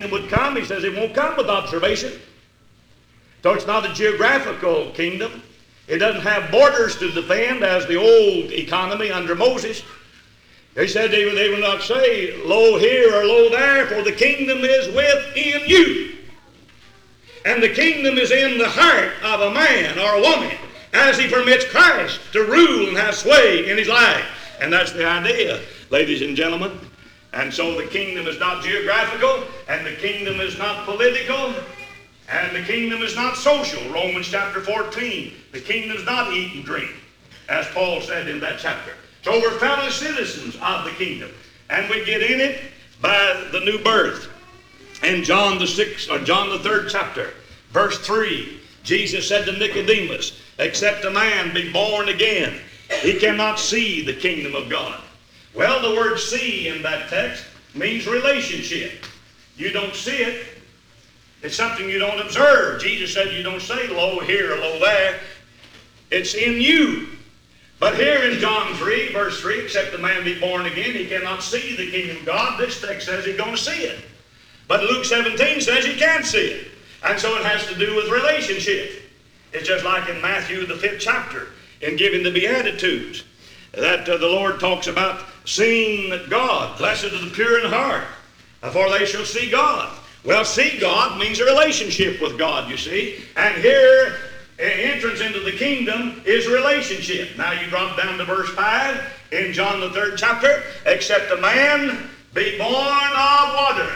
kingdom would come, he says it won't come with observation. So it's not a geographical kingdom. It doesn't have borders to defend as the old economy under Moses. He said they will not say, lo here or lo there, for the kingdom is within you. And the kingdom is in the heart of a man or a woman as he permits Christ to rule and have sway in his life. And that's the idea, ladies and gentlemen. And so the kingdom is not geographical, and the kingdom is not political, and the kingdom is not social. Romans chapter 14, the kingdom is not eat and drink, as Paul said in that chapter. So we're fellow citizens of the kingdom, and we get in it by the new birth. In John the 3rd chapter, verse 3, Jesus said to Nicodemus, except a man be born again, he cannot see the kingdom of God. Well, the word see in that text means relationship. You don't see it. It's something you don't observe. Jesus said you don't say lo here or lo there. It's in you. But here in John 3, verse 3, except a man be born again, he cannot see the kingdom of God. This text says he's going to see it. But Luke 17 says he can't see it. And so it has to do with relationship. It's just like in Matthew the 5th chapter, in giving the Beatitudes, that the Lord talks about seeing God. Blessed are the pure in heart, for they shall see God. Well, see God means a relationship with God, you see. And here, entrance into the kingdom is relationship. Now you drop down to verse 5 in John the 3rd chapter. Except a man be born of water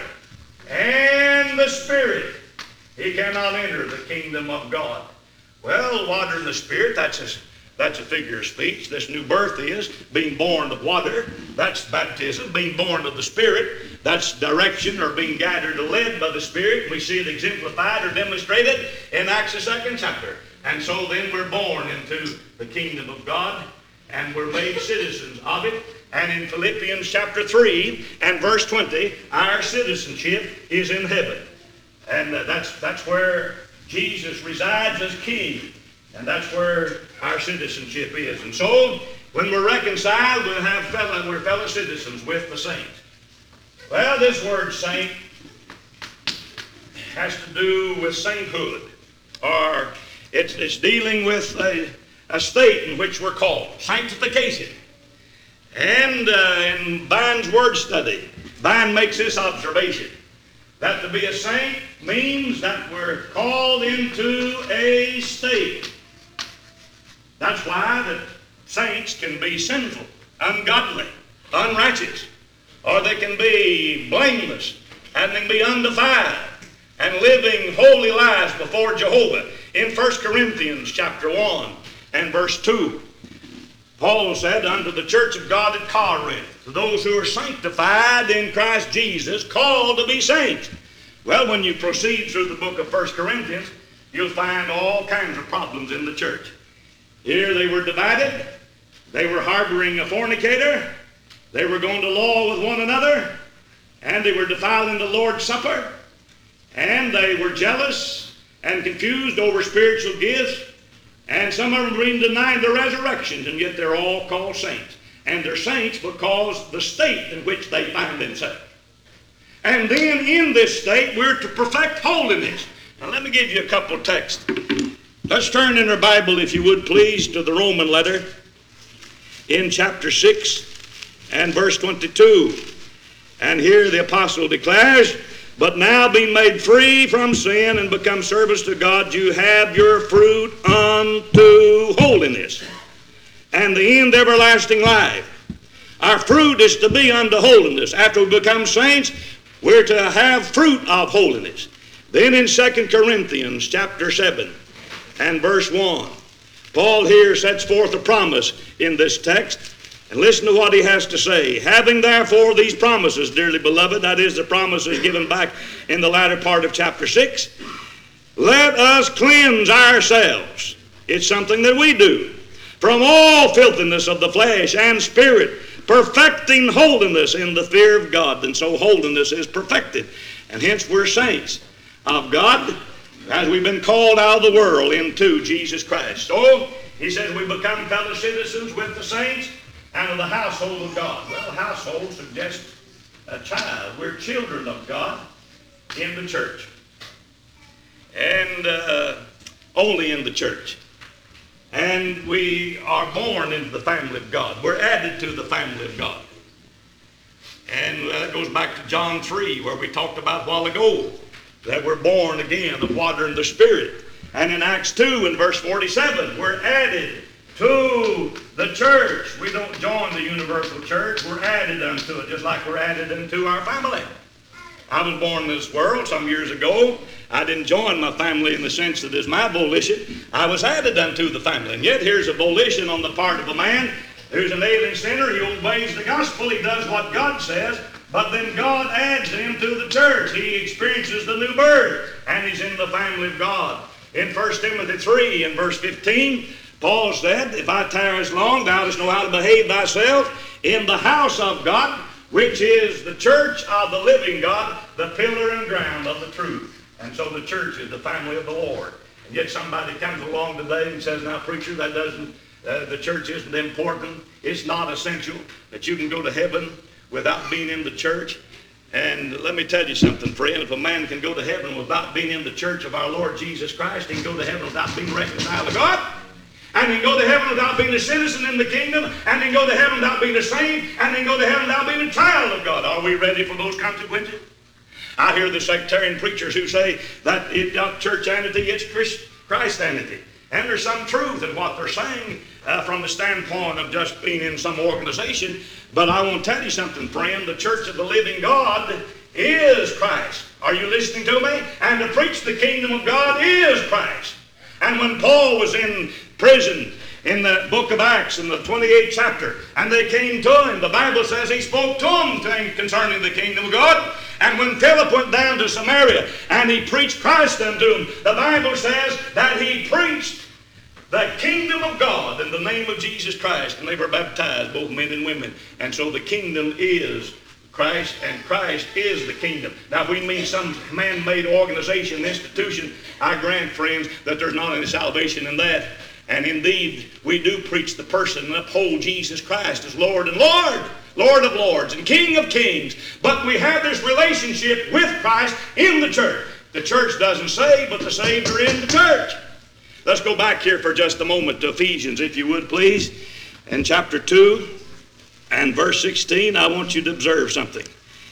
and the Spirit, he cannot enter the kingdom of God. Well, water and the Spirit, that's a figure of speech. This new birth is being born of water. That's baptism. Being born of the Spirit, that's direction or being guided or led by the Spirit. We see it exemplified or demonstrated in Acts the 2nd chapter. And so then we're born into the kingdom of God, and we're made citizens of it. And in Philippians chapter 3 and verse 20, our citizenship is in heaven. And that's where Jesus resides as king. And that's where our citizenship is. And so, when we're reconciled, we're fellow citizens with the saints. Well, this word saint has to do with sainthood. Or it's dealing with a state in which we're called. Sanctification. And in Vine's word study, Vine makes this observation, that to be a saint means that we're called into a state. That's why the saints can be sinful, ungodly, unrighteous, or they can be blameless, and they can be undefiled, and living holy lives before Jehovah. In 1 Corinthians chapter 1 and verse 2, Paul said unto the church of God at Corinth, to those who are sanctified in Christ Jesus, called to be saints. Well, when you proceed through the book of 1 Corinthians, you'll find all kinds of problems in the church. Here they were divided. They were harboring a fornicator. They were going to law with one another. And they were defiling the Lord's Supper. And they were jealous and confused over spiritual gifts. And some of them were even denying the resurrections, and yet they're all called saints. And they're saints because the state in which they find themselves. And then in this state, we're to perfect holiness. Now let me give you a couple of texts. Let's turn in our Bible, if you would please, to the Roman letter in chapter 6 and verse 22. And here the apostle declares, but now being made free from sin and become servants to God, you have your fruit unto holiness, and the end everlasting life. Our fruit is to be unto holiness. After we become saints, we're to have fruit of holiness. Then in 2 Corinthians chapter 7 and verse 1, Paul here sets forth a promise in this text. And listen to what he has to say. Having therefore these promises, dearly beloved, that is the promises given back in the latter part of chapter 6, let us cleanse ourselves. It's something that we do. From all filthiness of the flesh and spirit, perfecting holiness in the fear of God. And so holiness is perfected. And hence we're saints of God as we've been called out of the world into Jesus Christ. So he says we become fellow citizens with the saints and of the household of God. Well, household suggests a child. We're children of God. in the church. And only in the church. And we are born into the family of God. We're added to the family of God. And that goes back to John 3, where we talked about a while ago, that we're born again of water and the Spirit. And in Acts 2 in verse 47, we're added to the church. We don't join the universal church. We're added unto it, just like we're added into our family. I was born in this world some years ago. I didn't join my family in the sense that it's my volition. I was added unto the family. And yet here's a volition on the part of a man who's an alien sinner. He obeys the gospel. He does what God says. But then God adds him to the church. He experiences the new birth. And he's in the family of God. In 1 Timothy 3 and verse 15, Paul said, if I tarry as long, thou dost know how to behave thyself in the house of God, which is the church of the living God, the pillar and ground of the truth. And so the church is the family of the Lord. And yet somebody comes along today and says, now preacher, that doesn't, the church isn't important. It's not essential that you can go to heaven without being in the church. And let me tell you something, friend. If a man can go to heaven without being in the church of our Lord Jesus Christ, he can go to heaven without being reconciled to God. And he can go to heaven without being a citizen in the kingdom. And he can go to heaven without being a saint. And he can go to heaven without being a child of God. Are we ready for those consequences? I hear the sectarian preachers who say that it's not churchianity, it's Christianity. And there's some truth in what they're saying from the standpoint of just being in some organization. But I want to tell you something, friend. The church of the living God is Christ. Are you listening to me? And to preach the kingdom of God is Christ. And when Paul was in prison in the book of Acts in the 28th chapter, and they came to him, the Bible says he spoke to them concerning the kingdom of God. And when Philip went down to Samaria and he preached Christ unto them, the Bible says that he preached the kingdom of God in the name of Jesus Christ. And they were baptized, both men and women. And so the kingdom is Christ, and Christ is the kingdom. Now, if we mean some man-made organization, institution, I grant, friends, that there's not any salvation in that. And indeed, we do preach the person and uphold Jesus Christ as Lord and Lord, Lord of lords and King of kings. But we have this relationship with Christ in the church. The church doesn't save, but the saved are in the church. Let's go back here for just a moment to Ephesians, if you would, please. In chapter 2 and verse 16, I want you to observe something.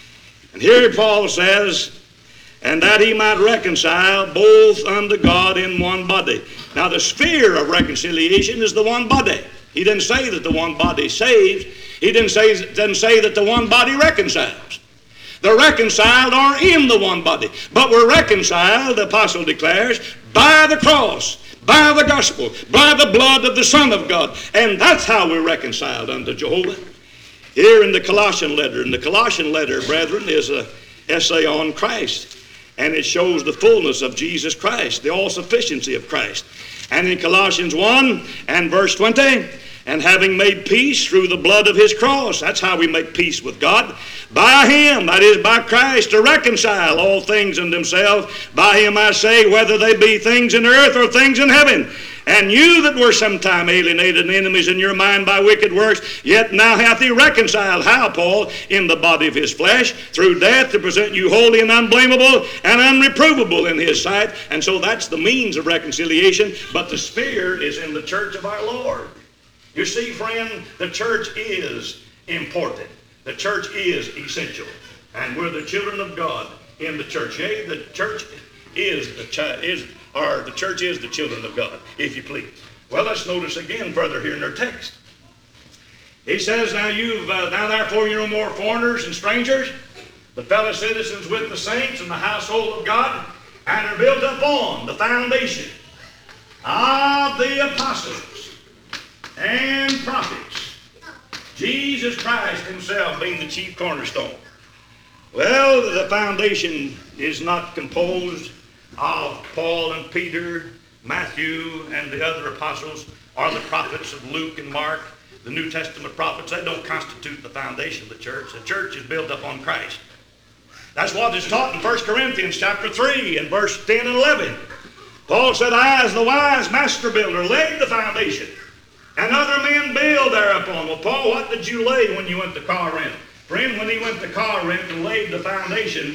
And here Paul says, and that he might reconcile both unto God in one body. Now the sphere of reconciliation is the one body. He didn't say that the one body saves. He doesn't say that the one body reconciles. The reconciled are in the one body. But we're reconciled, the apostle declares, by the cross, by the gospel, by the blood of the Son of God. And that's how we're reconciled unto Jehovah. Here in the Colossian letter, brethren, is an essay on Christ. And it shows the fullness of Jesus Christ, the all-sufficiency of Christ. And in Colossians 1 and verse 20, and having made peace through the blood of his cross, that's how we make peace with God, by him, that is by Christ, to reconcile all things unto himself. By him I say, whether they be things in earth or things in heaven. And you that were sometime alienated and enemies in your mind by wicked works, yet now hath he reconciled, how, Paul? In the body of his flesh, through death, to present you holy and unblameable and unreprovable in his sight. And so that's the means of reconciliation, but the sphere is in the church of our Lord. You see, friend, the church is important. The church is essential. And we're the children of God in the church. Yea, the church is the church is the children of God, if you please. Well, let's notice again further here in our text. He says, now therefore you're no more foreigners and strangers, but fellow citizens with the saints and the household of God, and are built up on the foundation of the apostles and prophets, Jesus Christ himself being the chief cornerstone. Well, the foundation is not composed of Paul and Peter, Matthew, and the other apostles, or the prophets of Luke and Mark, the New Testament prophets. They don't constitute the foundation of the church. The church is built up on Christ. That's what is taught in 1 Corinthians chapter 3 and verse 10 and 11. Paul said, I, as the wise master builder, laid the foundation, and other men build thereupon. Well, Paul, what did you lay when you went to car rent? Friend, when he went to car rent and laid the foundation,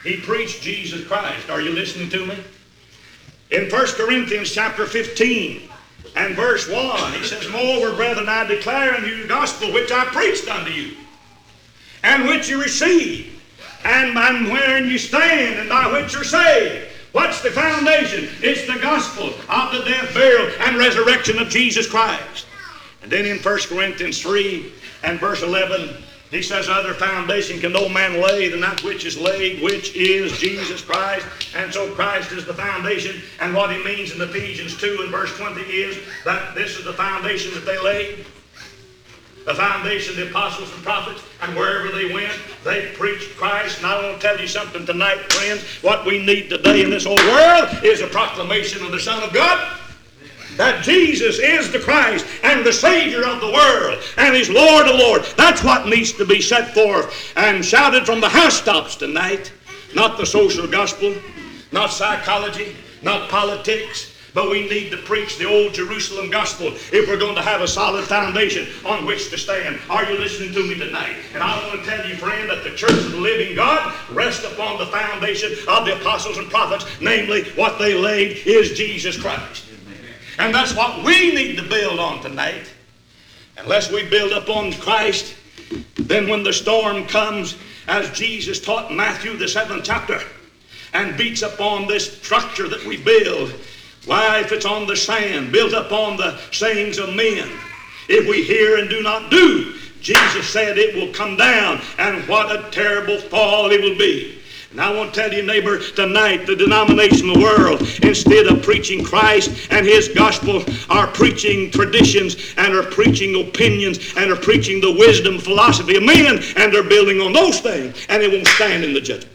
He preached Jesus Christ. Are you listening to me? In 1 Corinthians chapter 15 and verse 1, he says, "Moreover, brethren, I declare unto you the gospel which I preached unto you, and which you received, and wherein you stand, and by which you're saved." What's the foundation? It's the gospel of the death, burial, and resurrection of Jesus Christ. And then in 1 Corinthians 3 and verse 11, he says, "Other foundation can no man lay than that which is laid, which is Jesus Christ." And so Christ is the foundation. And what he means in Ephesians 2 and verse 20 is that this is the foundation that they laid. The foundation of the apostles and prophets, and wherever they went, they preached Christ. And I want to tell you something tonight, friends. What we need today in this whole world is a proclamation of the Son of God, that Jesus is the Christ and the Savior of the world, and He's Lord of Lords. That's what needs to be set forth and shouted from the housetops tonight. Not the social gospel, not psychology, not politics. But we need to preach the old Jerusalem gospel if we're going to have a solid foundation on which to stand. Are you listening to me tonight? And I want to tell you, friend, that the church of the living God rests upon the foundation of the apostles and prophets. Namely, what they laid is Jesus Christ. And that's what we need to build on tonight. Unless we build upon Christ, then when the storm comes, as Jesus taught in Matthew the 7th chapter, and beats upon this structure that we build, why, if it's on the sand, built upon the sayings of men, if we hear and do not do, Jesus said it will come down, and what a terrible fall it will be. And I want to tell you, neighbor, tonight the denominational world, instead of preaching Christ and His gospel, are preaching traditions and are preaching opinions and are preaching the wisdom, philosophy of men, and they're building on those things, and it won't stand in the judgment.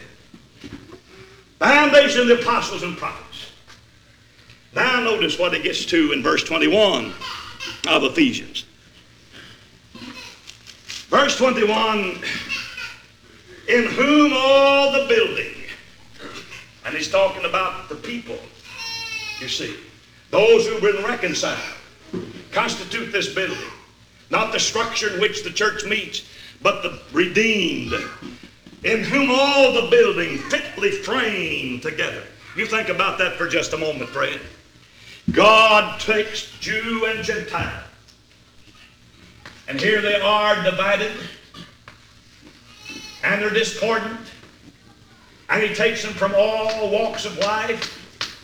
Foundation of the apostles and prophets. Now notice what it gets to in verse 21 of Ephesians. Verse 21, "In whom all the building," and he's talking about the people, you see, those who've been reconciled, constitute this building. Not the structure in which the church meets, but the redeemed. "In whom all the building fitly framed together." You think about that for just a moment, friend. God takes Jew and Gentile, and here they are divided, and they're discordant, and He takes them from all walks of life,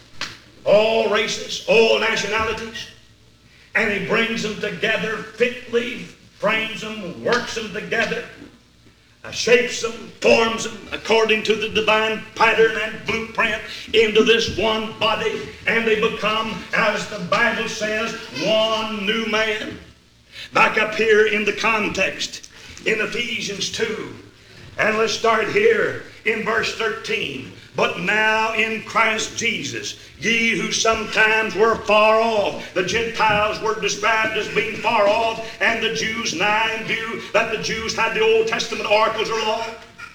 all races, all nationalities, and He brings them together fitly, frames them, works them together, shapes them, forms them according to the divine pattern and blueprint into this one body, and they become, as the Bible says, one new man. Back up here in the context in Ephesians 2, and let's start here in verse 13. "But now in Christ Jesus, ye who sometimes were far off." The Gentiles were described as being far off, and the Jews nigh in view that the Jews had the Old Testament oracles or law.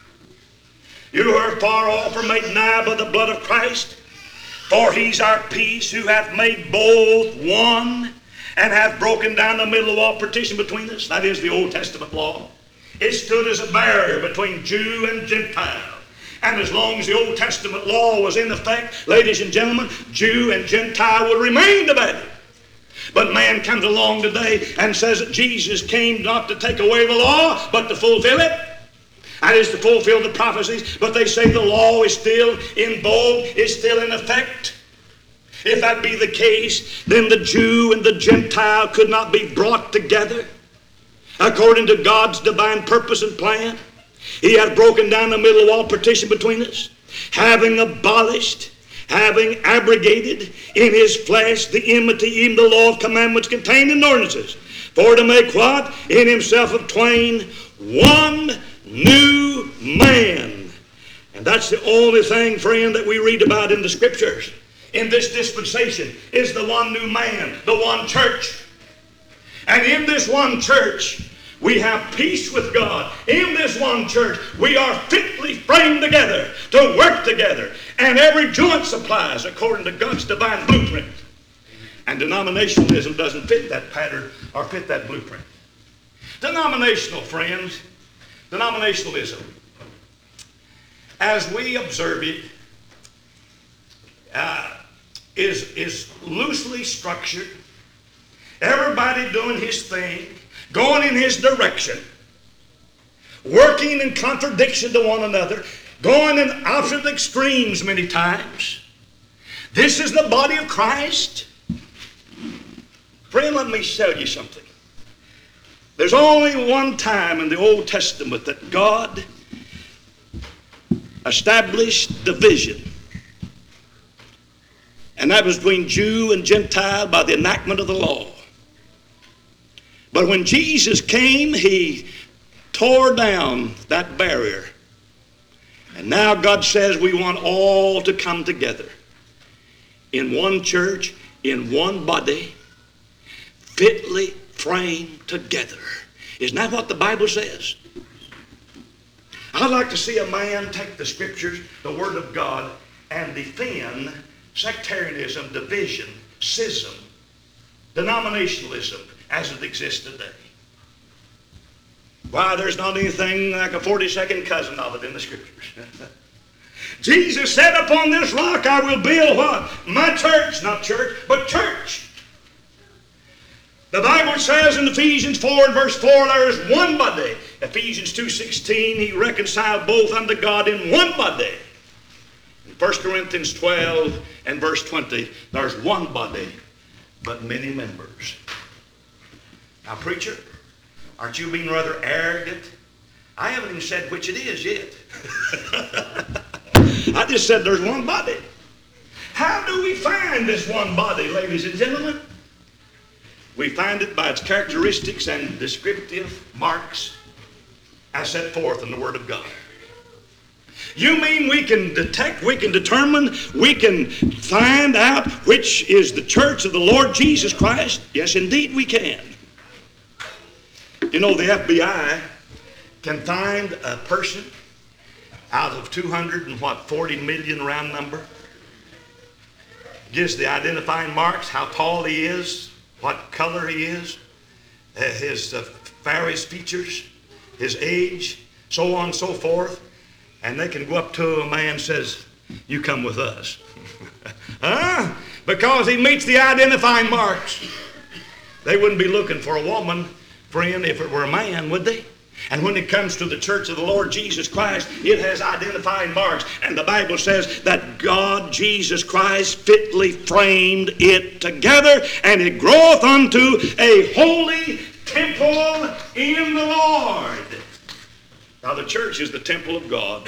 "You who are far off are made nigh by the blood of Christ. For He's our peace, who hath made both one, and hath broken down the middle of all partition between us." That is the Old Testament law. It stood as a barrier between Jew and Gentile. And as long as the Old Testament law was in effect, ladies and gentlemen, Jew and Gentile would remain together. But man comes along today and says that Jesus came not to take away the law, but to fulfill it. That is, to fulfill the prophecies. But they say the law is still in vogue, is still in effect. If that be the case, then the Jew and the Gentile could not be brought together according to God's divine purpose and plan. He hath broken down the middle of all partition between us, having abolished, having abrogated in His flesh the enmity, even the law of commandments contained in ordinances, for to make what? In Himself of twain one new man. And that's the only thing, friend, that we read about in the Scriptures in this dispensation, is the one new man, the one church. And in this one church, we have peace with God. In this one church, we are fitly framed together to work together. And every joint supplies according to God's divine blueprint. And denominationalism doesn't fit that pattern or fit that blueprint. Denominational, friends, denominationalism. as we observe it, is loosely structured. Everybody doing his thing, going in his direction, working in contradiction to one another, going in opposite extremes many times. This is the body of Christ. Friend, let me tell you something. There's only one time in the Old Testament that God established division. And that was between Jew and Gentile by the enactment of the law. But when Jesus came, he tore down that barrier. And now God says we want all to come together in one church, in one body, fitly framed together. Isn't that what the Bible says? I'd like to see a man take the Scriptures, the Word of God, and defend sectarianism, division, schism, denominationalism as it exists today. Why, there's not anything like a 42nd cousin of it in the Scriptures. Jesus said, upon this rock I will build what? My church, not church, but church. The Bible says in Ephesians 4 and verse 4, there is one body. Ephesians 2:16, he reconciled both unto God in one body. In 1 Corinthians 12 and verse 20, there's one body, but many members. Now, preacher, aren't you being rather arrogant? I haven't even said which it is yet. I just said there's one body. How do we find this one body, ladies and gentlemen? We find it by its characteristics and descriptive marks as set forth in the Word of God. You mean we can detect, we can determine, we can find out which is the church of the Lord Jesus Christ? Yes, indeed we can. You know, the FBI can find a person out of 240 million round number. Gives the identifying marks, how tall he is, what color he is, his various features, his age, so on and so forth. And they can go up to a man and says, you come with us. Huh? Because he meets the identifying marks. They wouldn't be looking for a woman, friend, if it were a man, would they? And when it comes to the church of the Lord Jesus Christ, it has identifying marks. And the Bible says that God, Jesus Christ, fitly framed it together, and it groweth unto a holy temple in the Lord. Now, the church is the temple of God.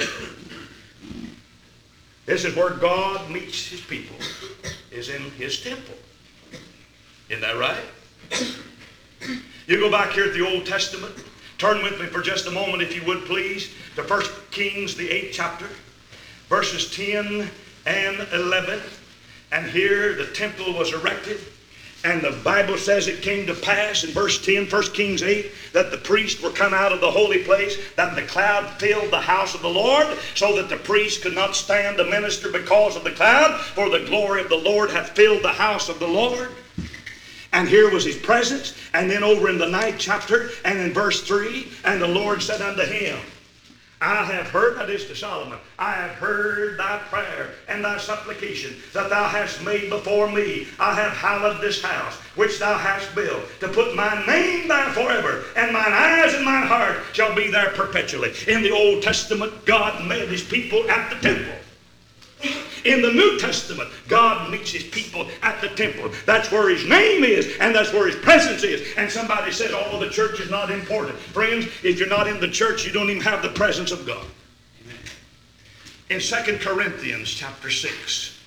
This is where God meets his people, is in his temple. Isn't that right? You go back here at the Old Testament. Turn with me for just a moment, if you would, please, to 1 Kings, the 8th chapter, verses 10 and 11. And here the temple was erected. And the Bible says it came to pass in verse 10, 1 Kings 8, that the priests were come out of the holy place, that the cloud filled the house of the Lord, so that the priests could not stand to minister because of the cloud, for the glory of the Lord hath filled the house of the Lord. And here was his presence. And then over in the 9th chapter and in verse 3, and the Lord said unto him, I have heard, that is to Solomon, I have heard thy prayer and thy supplication that thou hast made before me. I have hallowed this house which thou hast built, to put my name there forever, and mine eyes and mine heart shall be there perpetually. In the Old Testament, God met his people at the temple. In the New Testament, God meets his people at the temple. That's where his name is, and that's where his presence is. And somebody says, oh, the church is not important. Friends, if you're not in the church, you don't even have the presence of God. In 2 Corinthians chapter 6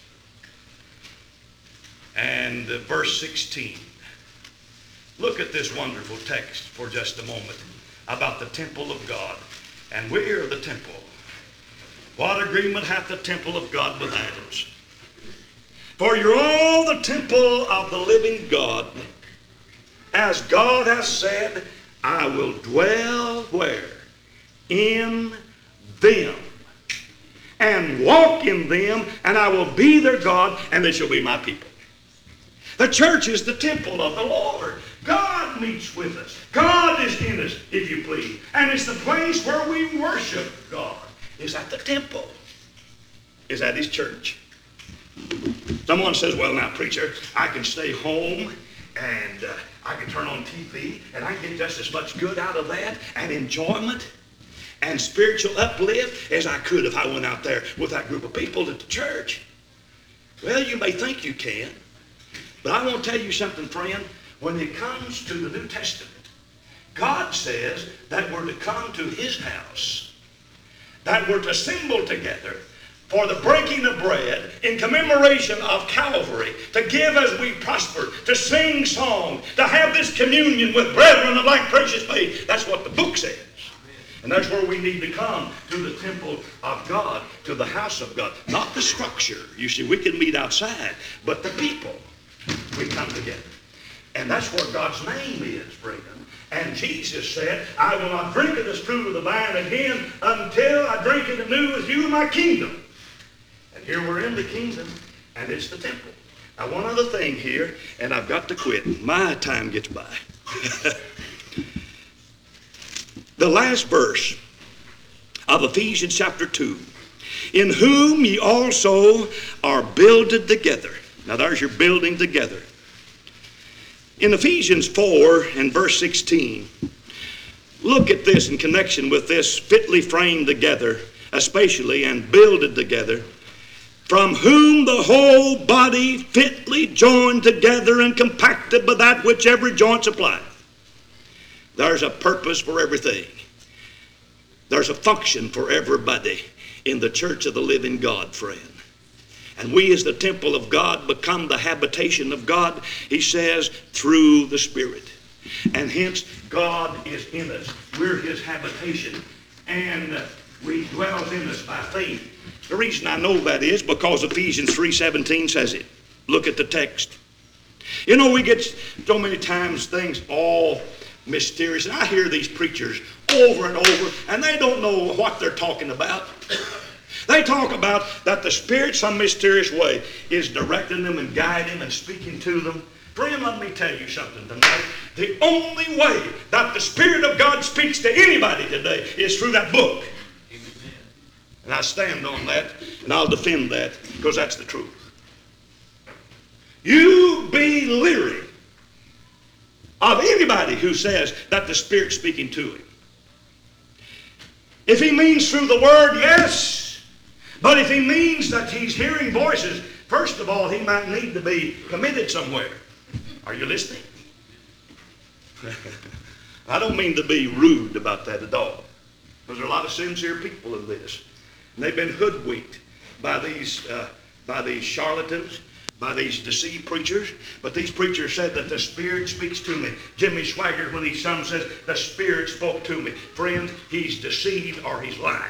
and verse 16, look at this wonderful text for just a moment about the temple of God. And we are the temple. What agreement hath the temple of God with idols? For you're all the temple of the living God. As God hath said, I will dwell where? In them. And walk in them, and I will be their God, and they shall be my people. The church is the temple of the Lord. God meets with us. God is in us, if you please. And it's the place where we worship God. is at the temple, is at his church. Someone says, well, now, preacher, I can stay home and I can turn on TV and I can get just as much good out of that and enjoyment and spiritual uplift as I could if I went out there with that group of people at the church. Well, you may think you can, but I want to tell you something, friend. When it comes to the New Testament, God says that we're to come to his house, that we're to assemble together for the breaking of bread in commemoration of Calvary, to give as we prosper, to sing songs, to have this communion with brethren of like precious faith. That's what the book says. And that's where we need to come, to the temple of God, to the house of God. Not the structure. You see, we can meet outside, but the people, we come together. And that's where God's name is, Brigham. And Jesus said, I will not drink of this fruit of the vine again until I drink it anew with you in my kingdom. And here we're in the kingdom, and it's the temple. Now, one other thing here, and I've got to quit. My time gets by. The last verse of Ephesians chapter 2. In whom ye also are builded together. Now, there's your building together. In Ephesians 4 and verse 16, look at this in connection with this, fitly framed together, especially, and builded together, from whom the whole body fitly joined together and compacted by that which every joint supplieth. There's a purpose for everything. There's a function for everybody in the church of the living God, friend. And we as the temple of God become the habitation of God, he says, through the Spirit. And hence, God is in us. We're his habitation. And he dwells in us by faith. The reason I know that is because Ephesians 3:17 says it. Look at the text. You know, we get so many times things all mysterious. And I hear these preachers over and over, and they don't know what they're talking about. They talk about that the Spirit, some mysterious way, is directing them and guiding them and speaking to them. Friend, let me tell you something tonight. The only way that the Spirit of God speaks to anybody today is through that book. And I stand on that, and I'll defend that, because that's the truth. You be leery of anybody who says that the Spirit's speaking to him. If he means through the Word, yes. But if he means that he's hearing voices, first of all, he might need to be committed somewhere. Are you listening? I don't mean to be rude about that at all. Because there are a lot of sincere people in this. And they've been hoodwinked by these charlatans, by these deceived preachers. But these preachers said that the Spirit speaks to me. Jimmy Swaggart, when he sung, says, the Spirit spoke to me. Friend, he's deceived or he's lying.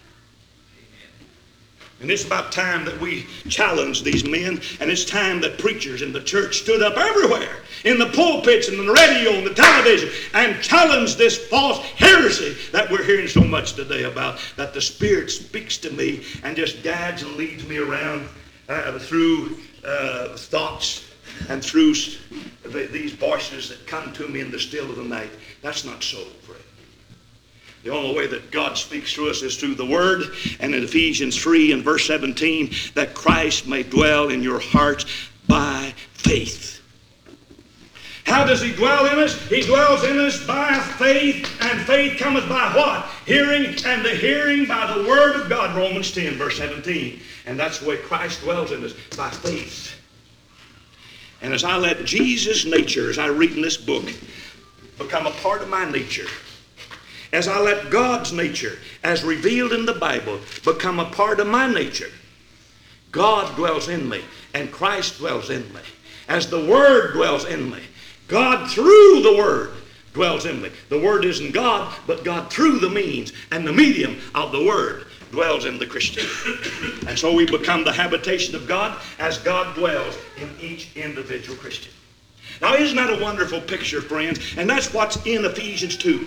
And it's about time that we challenge these men, and it's time that preachers in the church stood up everywhere, in the pulpits and the radio and the television, and challenged this false heresy that we're hearing so much today about, that the Spirit speaks to me and just guides and leads me around through thoughts and through these voices that come to me in the still of the night. That's not so, friend. The only way that God speaks through us is through the Word. And in Ephesians 3 and verse 17, that Christ may dwell in your hearts by faith. How does he dwell in us? He dwells in us by faith, and faith cometh by what? Hearing, and the hearing by the Word of God, Romans 10, verse 17. And that's the way Christ dwells in us, by faith. And as I let Jesus' nature, as I read in this book, become a part of my nature, as I let God's nature, as revealed in the Bible, become a part of my nature, God dwells in me, and Christ dwells in me. As the Word dwells in me, God through the Word dwells in me. The Word isn't God, but God through the means and the medium of the Word dwells in the Christian. And so we become the habitation of God as God dwells in each individual Christian. Now, isn't that a wonderful picture, friends? And that's what's in Ephesians 2.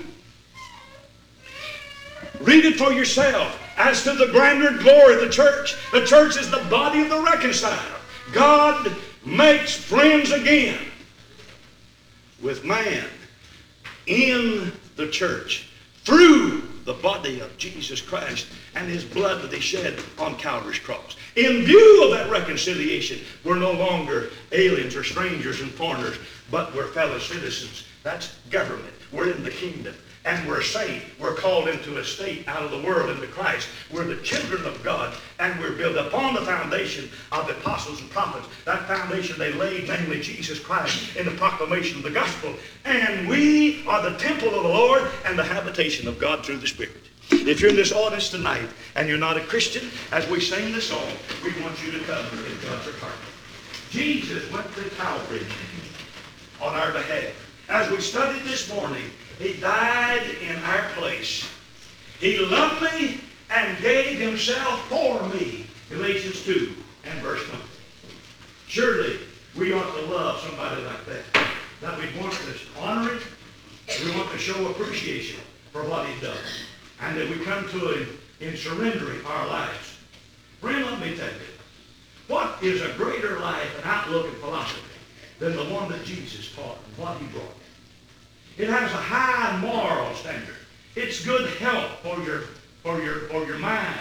Read it for yourself. As to the grandeur and glory of the church is the body of the reconciled. God makes friends again with man in the church through the body of Jesus Christ and his blood that he shed on Calvary's cross. In view of that reconciliation, we're no longer aliens or strangers and foreigners, but we're fellow citizens. That's government. We're in the kingdom. And we're saved. We're called into a state out of the world into Christ. We're the children of God, and we're built upon the foundation of the apostles and prophets. That foundation they laid, namely Jesus Christ, in the proclamation of the gospel. And we are the temple of the Lord and the habitation of God through the Spirit. If you're in this audience tonight and you're not a Christian, as we sing this song, we want you to come in God's heart. Jesus went to Calvary on our behalf. As we studied this morning, he died in our place. He loved me and gave himself for me. Galatians 2 and verse 1. Surely we ought to love somebody like that. That we want to honor him. We want to show appreciation for what he's done. And that we come to him in surrendering our lives. Friend, let me tell you, what is a greater life and outlook and philosophy than the one that Jesus taught and what he brought? It has a high moral standard. It's good health for your mind.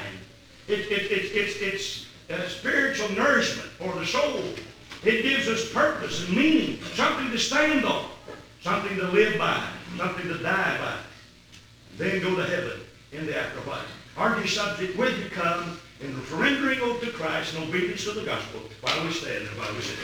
It's spiritual nourishment for the soul. It gives us purpose and meaning, something to stand on, something to live by, something to die by. Then go to heaven in the afterlife. Aren't you subject? Will you come in the surrendering oath to Christ and obedience to the gospel while we stand and while we sit?